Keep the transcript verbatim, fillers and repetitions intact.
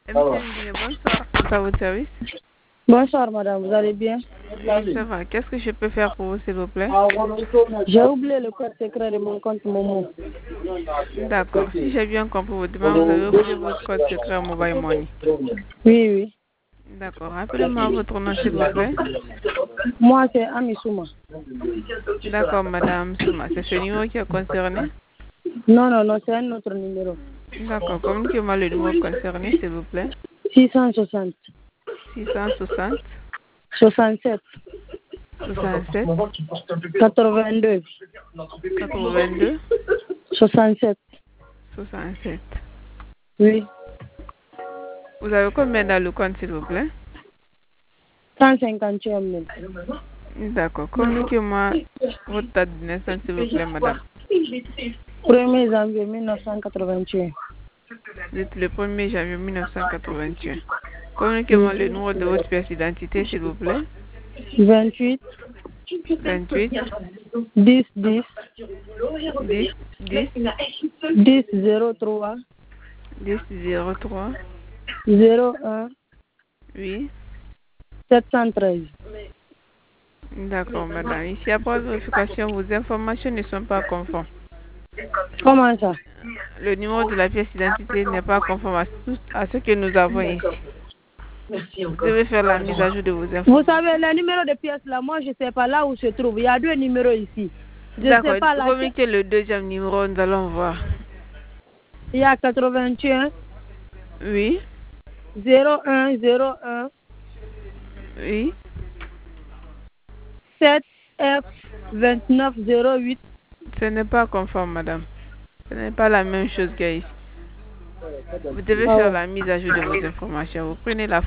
M T N Guinée, bonsoir. C'est à votre service. Bonsoir madame, vous allez bien? Oui, ça va. Qu'est-ce que je peux faire pour vous, s'il vous plaît? J'ai oublié le code secret de mon compte Momo. D'accord. Si j'ai bien compris votre demande, vous avez oublié votre code secret Mobile Money. Oui, oui. D'accord. Rappelez-moi votre nom, s'il vous plaît. Moi, c'est Ami Souma. D'accord, madame Souma. C'est ce numéro qui est concerné? Non, non, non, c'est un autre numéro. D'accord. Communiquez-moi le numéro concerné, s'il vous plaît. six cent soixante. six cent soixante. soixante-sept. soixante-sept. quatre-vingt-deux. quatre-vingt-deux. soixante-sept. soixante-sept. Oui. Vous avez combien dans le compte, s'il vous plaît? cent cinquante et un mille. D'accord. Communiquez-moi votre date de naissance, s'il vous plaît, madame. premier janvier mille neuf cent quatre-vingt-un. Vous êtes le premier janvier mille neuf cent quatre-vingt-un. Communiquez-moi le numéro de votre pièce d'identité, s'il vous plaît. vingt-huit. vingt-huit. dix, dix. dix, dix. dix, zéro trois. dix, zéro trois. zéro un. Oui. sept cent treize. D'accord, madame. Ici, après vérification, vos informations ne sont pas conformes. Comment ça? Le numéro de la pièce d'identité n'est pas conforme à, tout, à ce que nous avons ici. Vous devez faire la mise à jour de vos informations. Vous savez, le numéro de pièce là, moi je ne sais pas là où se trouve. Il y a deux numéros ici. D'accord, sais pas là. Communiquez le deuxième numéro, nous allons voir. Il y a quatre-vingt-un. Oui. zéro un zéro un. Oui. sept F vingt-neuf zéro huit. Ce n'est pas conforme, madame. Ce n'est pas la même chose qu'ici. Vous devez Ah faire ouais. la mise à jour de vos informations. Vous prenez la